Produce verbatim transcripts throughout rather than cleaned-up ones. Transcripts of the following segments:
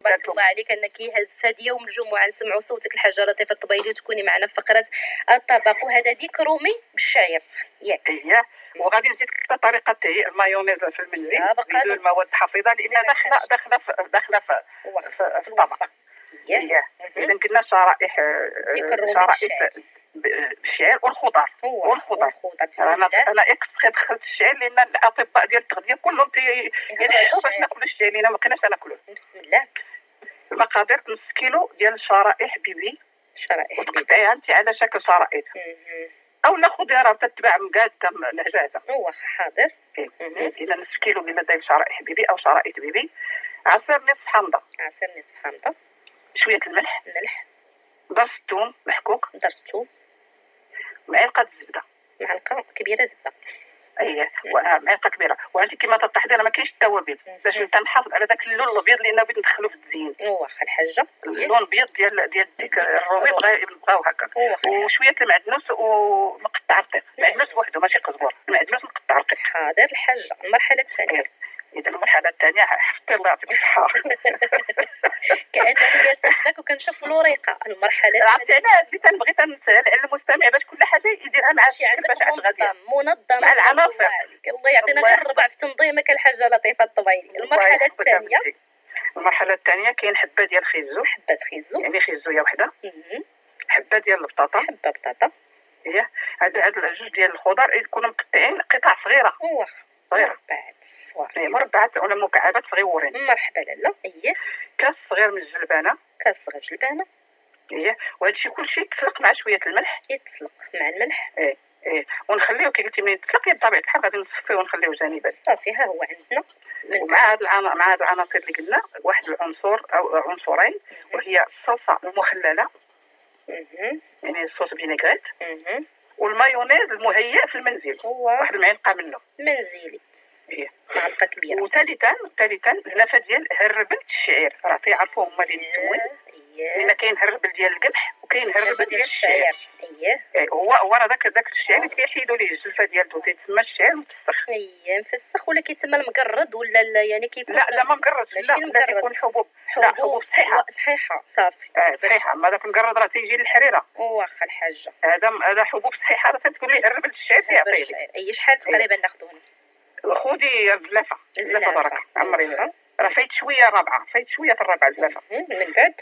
تبارك الله عليك انك هذا يوم الجمعه نسمعوا صوتك الحاجه لطيفه الطبيلي وتكوني معنا في فقره الطبق، وهذا ديك رومي بالشعير ياك. اييه، وغادي نزيد حتى طريقه تهيئ المايونيز في المنزل بدون المواد الحافظه لان داخله داخله في داخله في في الطبق. اييه، اذا قلنا شرائح شرائح بالشعير والخضار والخضار. انا انا اكس دخلت الشعير لان الاطباء ديال التغذيه كلهم ينحوا باش ناكلوا الشعير لان ما كناش ناكلوه. بسم الله. المقادير نص كيلو ديال شرائح بيبي، شرائح وتقطعيها انت على شكل شرائح او ناخذ راه تتباع مقاده الجاهزه. واخا حاضر. اذا نص كيلو من ديال شرائح بيبي او شرائح بيبي، عصير نصف حامضه، عصير نصف حامضه، شويه الملح، ملح، درس الثوم محكوك، درس الثوم، معلقه الزبده، معلقه كبيره زبده. اييه، معلقه كبيره. وعندي كيما التحضير ما كاينش التوابل باش تنحافظ على داك اللون الابيض لان بغيت ندخلو في التزيين. واخا الحاجه، اللون الابيض ديال ديال ديك الرومي بغاو هكا، وشويه المعدنوس ومقطع رقيق. المعدنوس بوحدو ماشي قزبور، المعدنوس مقطع رقيق. حاضر الحاجه. المرحله الثانيه، اذا المرحله الثانيه حتى الله يعطيك الصحه كانني جالسه حداك وكنشوف الوريقه. المرحله عرفتي علاش بديت نبغي تنسهل على المستمع باش كل حاجه يديرها مع شي عندك منظم منظم مع العناصر. الله يعطينا غير الربع في تنظيمك الحاجه لطيفه الطبيلي. المرحله الثانيه، المرحله الثانيه كاين حبه ديال الخيزو، حبه خيزو يعني خيزويه وحده، حبه ديال البطاطا، حبه بطاطا. اييه، هاد هاد الجوج ديال الخضر يكونوا مقطعين قطع صغيره، واخا صغيره، مربعات صغار، اي مربعات ولا مكعبات صغيورين. مرحبا لاله. اييه، كاس صغير من الجلبانه، كاس صغير جلبانه. اييه، وهذا الشيء كلشي يتسلق مع شويه الملح، يتسلق مع الملح. ايه ايه، ونخليوه كي قلتي من يتسلق بطبيعه الحال غادي نصفيه ونخليوه جانبا. صافي ها هو عندنا. ومع هاد العناصر مع هاد العناصر اللي قلنا واحد العنصر او عنصرين، وهي الصلصه المخلله، يعني الصوص فينيغريت، والمايونيز المهيئ في المنزل، واحد المعلقه منه منزلي، ايه، معلقه كبيره. وثالثا ثالثا النفه ديال هربل الشعير، راه تيعرفوا هما اللي التموين. اييه، لان كاين هربل ديال القمح وكاين هربل ديال الشعير. اييه، ايه، هو هو راه داك داك الشعير اللي كيحيدوا ليه الجلفه ديالو تيتسمى الشعير مفسخ. اييه مفسخ، ولا كيتسمى المقرد ولا لا يعني كيكون لا لا ما مقرد، لا لا كيكون حبوب، لا حبوب صحيحه صحيحه صافي. اه صحيحه، ما داك المقرد راه تيجي للحريره. واخا الحاجه، هذا هذا حبوب صحيحه راه تقول لي هربل الشعير تيعطي لي. اي شحال تقريبا ناخذ هنا؟ خذي زلافه، زلافه بركه عمري راه فايت شويه رابعه، فايت شويه في الرابعه زلافه من بعد.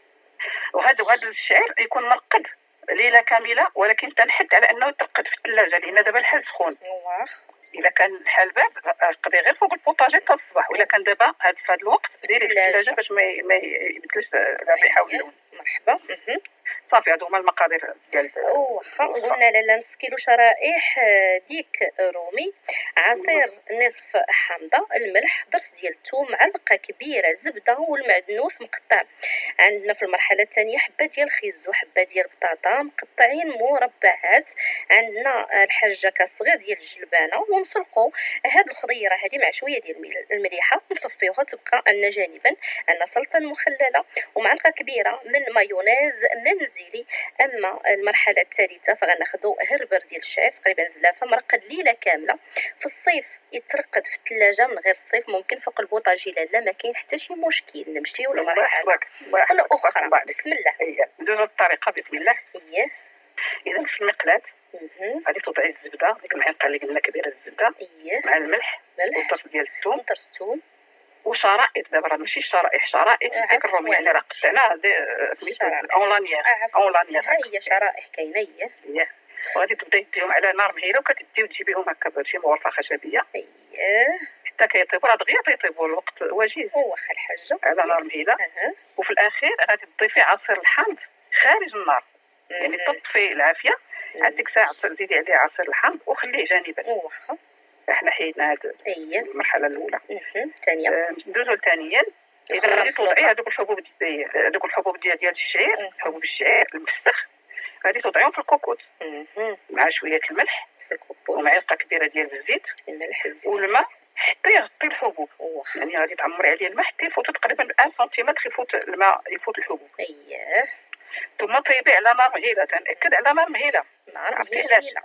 وهذا وهذا الشعير يكون منقد ليله كامله، ولكن تنحد على انه يترقد في الثلاجه لان دابا الحال سخون. واخ اذا كان الحال بارد قضي غير فوق البوطاجي حتى الصباح، واذا كان دابا هذا في هذا الوقت ديري في الثلاجه باش ما ما يبدلش الريحه واللون. مرحبا. صافي هادو هما المقادير ديال. واخا قلنا لالا نص كيلو شرائح ديك رومي، عصير نصف حامضه، الملح، ضرس ديال الثوم، معلقه كبيره زبده، والمعدنوس مقطع. عندنا في المرحله الثانيه حبه ديال الخيزو، حبه ديال البطاطا مقطعين مربعات، عندنا الحاجه كاس صغير ديال الجلبانه، ونسلقوا هاد الخضيره هذه مع شويه ديال المليحه نصفيوها تبقى عندنا جانبا. عندنا سلطه مخلله ومعلقه كبيره من مايونيز منزلي. اما المرحله الثالثه فغناخذوا هربر ديال الشعير تقريبا زلافه مرقد ليله كامله. في الصيف يترقد في الثلاجه، من غير الصيف ممكن فوق البوطاجي لا ما كاين حتى شي مشكل. نمشيو لمرحله ولا اخرى. بسم الله. اييه ندوزو الطريقه بسم الله. اييه، اذا في المقلاه غادي توضعي الزبده، ديك المعلقه اللي قلنا كبيره الزبده، اييه، مع الملح ملح والطرف ديال الثوم، طرس الثوم، وشرائط. دابا راه ماشي شرائح، شرائط ديك الرومي يعني راه قطعناها سميتو اونلانيير اونلانير. ها هي شرائح كاينه. اييه، وغادي تبداي ديهم على نار مهيله وكتديو تجيبيهم هكا بشي مغرفه خشبيه. اييه، حتى كيطيبوا راه دغيا تيطيبوا الوقت وجيز. واخا الحاجه على نار مهيله. أه. وفي الاخير غادي تضيفي عصير الحامض خارج النار، يعني تطفي العافيه، عاد ديك الساعه تزيدي عليه عصير الحامض وخليه جانبا. واخا احنا حيدنا هاد اييه المرحله الاولى. الثانيه أه ندوزو لثانيا. اذا غادي توضعي هذوك الحبوب ديال هذوك الحبوب ديال ديال الشعير، حبوب الشعير المفسخ، غادي توضعيهم في الكوكوط مع شويه الملح ومعلقه كبيره ديال الزيت، الملح والماء حتى يغطي الحبوب. يعني غادي تعمري عليه الماء حتى يفوت تقريبا واحد سنتيمتر، يفوت الماء يفوت الحبوب. اييه، ثم طيبي على نار مهيله، تنأكد على نار مهيله. نار مهيله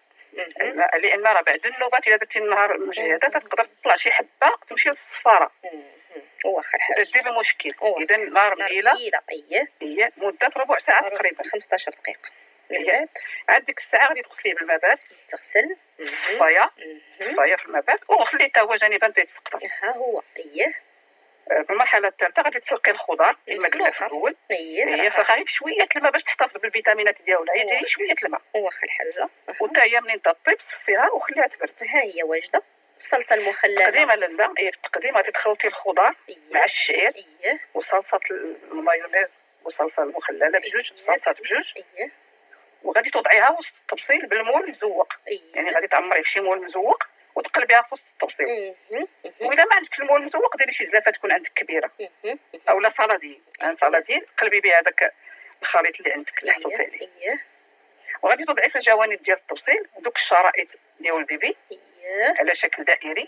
لان راه بعد النوبات الا درتي النهار مجهده تقدر تطلع شي حبه تمشي للصفاره. واخا الحاج دير المشكل. اذا نار مهيله اييه هي مده ربع ساعه تقريبا خمسطاش دقيقه. من بعد عاد ديك الساعه غادي تغسليه بالماء بارد، تغسل صفايه صفايه في الماء بارد وغسليه حتى هو جانبا حتى يتسقط. ها هو اييه. في المرحله الثالثه غادي تسلقي الخضر كما قلنا في الاول. اييه هي فغير بشويه الماء باش تحتفظ بالفيتامينات ديالها، هي ديري شويه الماء. واخا الحاجه. وتا هي منين تطيب صفيها وخليها تبرد. ها هي واجده. الصلصه المخلله تقديما لا هي في التقديم غادي تخلطي الخضر مع الشعير اييه وصلصه المايونيز وصلصه المخلله بجوج، صلصات بجوج. اييه وغادي توضعيها وسط التبصيل بالمول مزوق. يعني غادي تعمري في شي مول مزوق وتقلبيها في وسط التبصيل. وإلا ما عندك المول مزوق ديري شي زلافه تكون عندك كبيره اولا صلادين. ان صلادين قلبي بها داك الخليط اللي عندك اللي حطيتي عليه. وغادي توضعي في الجوانب ديال التبصيل دوك الشرائط ديال البيبي على شكل دائري.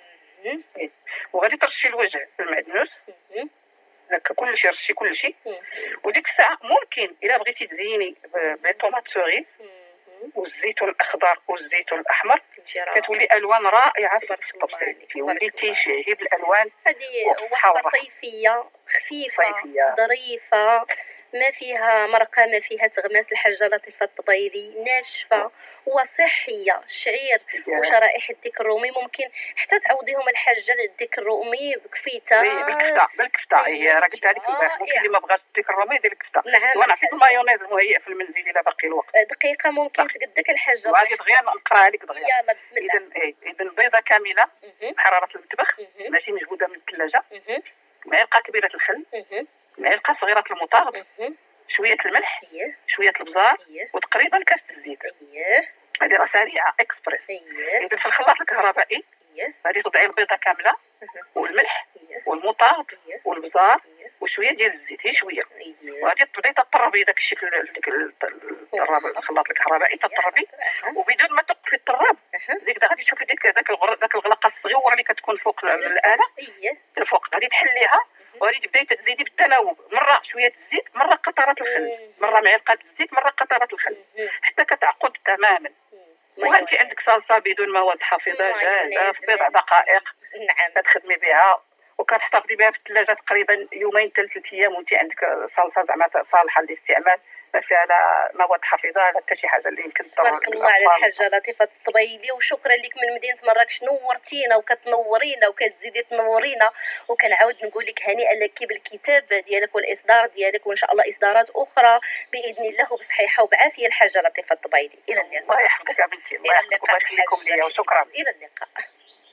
وغادي ترشي الوجه بالمعدنوس هكا كلشي رشي كلشي. وديك الساعه ممكن الا بغيتي تزيني بالطوماط سوري والزيتون الاخضر والزيتون الاحمر كتولي الوان رائعه في التبصيل. كيولي تيشهي بالالوان. هذه وصفه صيفيه خفيفه صيفية. ظريفه ما فيها مرقه ما فيها تغماس. الحاجه لطيفه الطبيلي ناشفه وصحيه. الشعير وشرائح الديك الرومي ممكن حتى تعوضيهم الحاجه الديك الرومي بكفيته بالكفته بالكفته. هي راه قلت لك البارح ممكن اللي ما بغاش الديك الرومي دير الكفته. وانا عطيت المايونيز المهيئ في المنزل الا باقي الوقت دقيقه ممكن تقدك الحاجه. وغادي دغيا نقراها لك دغيا. يلا بسم الله. اذا ايه اذا بيضه كامله بحراره المطبخ ماشي مجهوده من الثلاجه، معلقه كبيره الخل، معلقه صغيره المطارد، شويه الملح، شويه البزار وتقريبا كاس الزيت. هذه راه سريعه اكسبريس. اذا في الخلاط الكهربائي غادي تضعي البيضه كامله والملح والمطارد والبزار وشويه ديال الزيت، هي شويه. وغادي تبداي تطربي داك الشيء في ديك الطراب الخلاط الكهربائي تطربيه وبدون ما توقفي الطراب. ديك غادي تشوفي ديك داك داك الغلقه الصغيره اللي كتكون فوق الاله الفوق غادي تحليها وغادي تبداي تزيدي بالتناوب مره شويه الزيت مره قطرات الخل مره معلقه الزيت مره قطرات الخل حتى كتعقد تماما. وانت عندك صلصه بدون مواد حافظه جاهزه في بضع دقائق. نعم كتخدمي بها وكتحتفظي بها في الثلاجه تقريبا يومين ثلاث ايام وانت عندك صلصه زعما صالحه للاستعمال ما فيها لا مواد حافظه لا حتى شي حاجه اللي يمكن تضر. تبارك الله على الحاجه لطيفه الطبيلي وشكرا لك من مدينه مراكش. نورتينا وكتنورينا وكتزيدي تنورينا وكنعاود نقول لك هنيئا لك بالكتاب ديالك والاصدار ديالك وان شاء الله اصدارات اخرى باذن الله وبصحيحه وبعافيه. الحاجه لطيفه الطبيلي الى اللقاء. الله يحفظك يا بنتي. الله يحفظك ويخليكم ليا وشكرا. الى اللقاء.